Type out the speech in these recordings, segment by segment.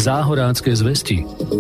Záhorácké zvesti.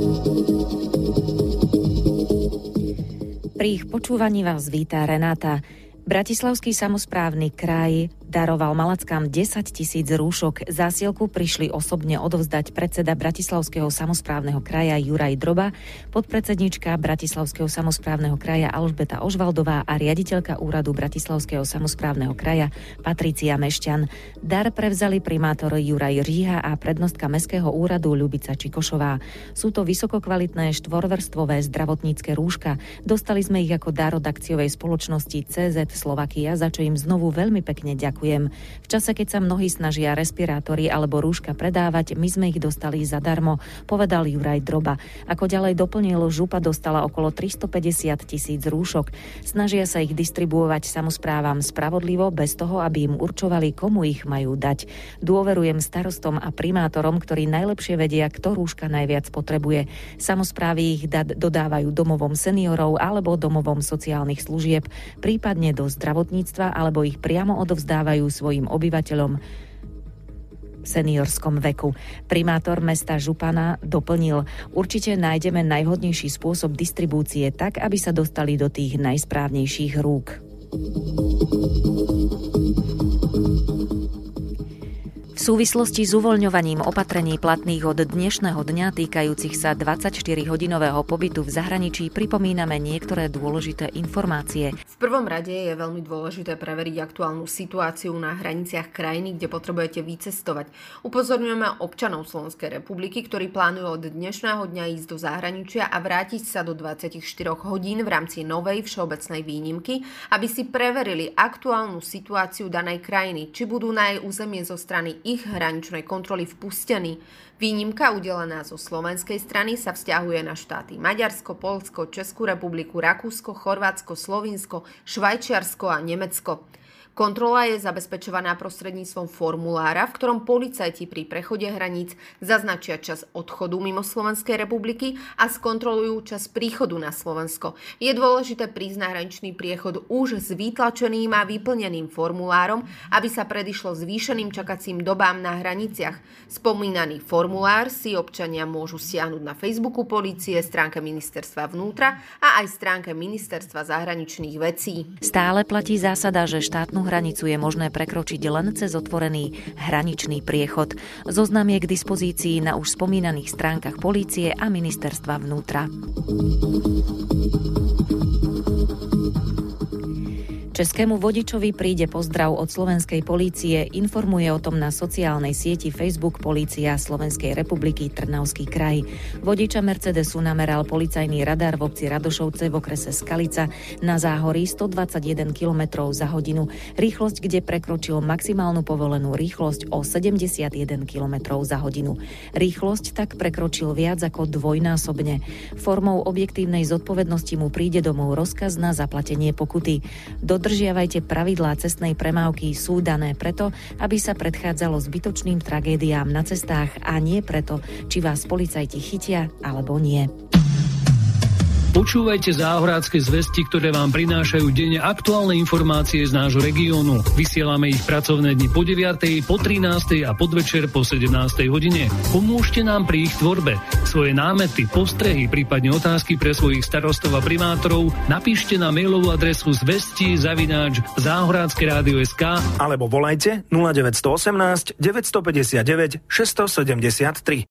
Pri ich počúvaní vás víta Renáta. Bratislavský samosprávny kraj daroval Malackám 10 000 rúšok. Zásielku prišli osobne odovzdať predseda Bratislavského samosprávneho kraja Juraj Droba, podpredsednička Bratislavského samosprávneho kraja Alžbeta Ožvaldová a riaditeľka úradu Bratislavského samosprávneho kraja Patricia Mešťan. Dar prevzali primátor Juraj Říha a prednostka Mestského úradu Ľubica Čikošová. Sú to vysokokvalitné štvorvrstvové zdravotnícke rúška. Dostali sme ich ako dar od akciovej spoločnosti CZ Slovakia, za čo im znovu veľmi pekne ďakujem. V čase, keď sa mnohí snažia respirátory alebo rúška predávať, my sme ich dostali zadarmo, povedal Juraj Droba. Ako ďalej doplnil, župa dostala okolo 350 000 rúšok. Snažia sa ich distribuovať samosprávam spravodlivo, bez toho, aby im určovali, komu ich majú dať. Dôverujem starostom a primátorom, ktorí najlepšie vedia, kto rúška najviac potrebuje. Samosprávy ich dodávajú domovom seniorov alebo domovom sociálnych služieb, prípadne do zdravotníctva, alebo ich priamo odovzdávajú svojim obyvateľom v seniorskom veku. Primátor mesta Župana doplnil: určite nájdeme najvhodnejší spôsob distribúcie tak, aby sa dostali do tých najsprávnejších rúk. V súvislosti s uvoľňovaním opatrení platných od dnešného dňa týkajúcich sa 24-hodinového pobytu v zahraničí pripomíname niektoré dôležité informácie. V prvom rade je veľmi dôležité preveriť aktuálnu situáciu na hraniciach krajiny, kde potrebujete vycestovať. Upozorňujeme občanov Slovenskej republiky, ktorí plánujú od dnešného dňa ísť do zahraničia a vrátiť sa do 24 hodín v rámci novej všeobecnej výnimky, aby si preverili aktuálnu situáciu danej krajiny, či budú na jej územie zo strany ich hraničnej kontroly vpustení. Výnimka udelená zo slovenskej strany sa vzťahuje na štáty Maďarsko, Poľsko, Českú republiku, Rakúsko, Chorvátsko, Slovinsko, Švajčiarsko a Nemecko. Kontrola je zabezpečovaná prostredníctvom formulára, v ktorom policajti pri prechode hraníc zaznačia čas odchodu mimo Slovenskej republiky a skontrolujú čas príchodu na Slovensko. Je dôležité prísť na hraničný priechod už s vytlačeným a vyplneným formulárom, aby sa predišlo zvýšeným čakacím dobám na hraniciach. Spomínaný formulár si občania môžu stiahnuť na Facebooku polície, stránke ministerstva vnútra a aj stránke ministerstva zahraničných vecí. Stále platí zásada, že štátnu hranicu je možné prekročiť len cez otvorený hraničný priechod. Zoznam je k dispozícii na už spomínaných stránkach polície a ministerstva vnútra. Českému vodičovi príde pozdrav od slovenskej polície, informuje o tom na sociálnej sieti Facebook Polícia Slovenskej republiky Trnavský kraj. Vodiča Mercedesu nameral policajný radar v obci Radošovce v okrese Skalica na záhorí 121 km za hodinu, rýchlosť, kde prekročil maximálnu povolenú rýchlosť o 71 km za hodinu. Rýchlosť tak prekročil viac ako dvojnásobne. Formou objektívnej zodpovednosti mu príde domov rozkaz na zaplatenie pokuty. Dodržiavajte pravidlá cestnej premávky, sú dané preto, aby sa predchádzalo zbytočným tragédiám na cestách a nie preto, či vás policajti chytia alebo nie. Počúvajte Záhorácké zvesti, ktoré vám prinášajú denne aktuálne informácie z nášho regiónu. Vysielame ich pracovné dni po 9., po 13. a podvečer po 17. hodine. Pomôžte nám pri ich tvorbe. Svoje námety, postrehy, prípadne otázky pre svojich starostov a primátorov napíšte na mailovú adresu zvesti@zahorackeradio.sk alebo volajte 0918 959 673.